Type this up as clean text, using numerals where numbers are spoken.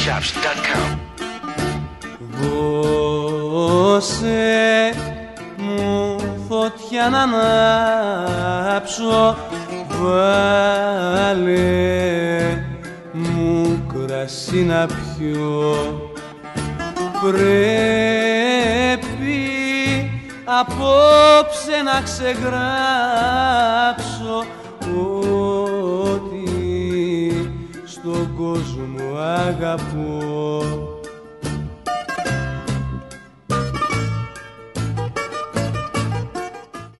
TheChaps.com. Δώσε μου φωτιά να ανάψω, βάλε μου κρασί να πιω. Πρέπει απόψε να ξεγράψω ότι στον κόσμο αγαπώ.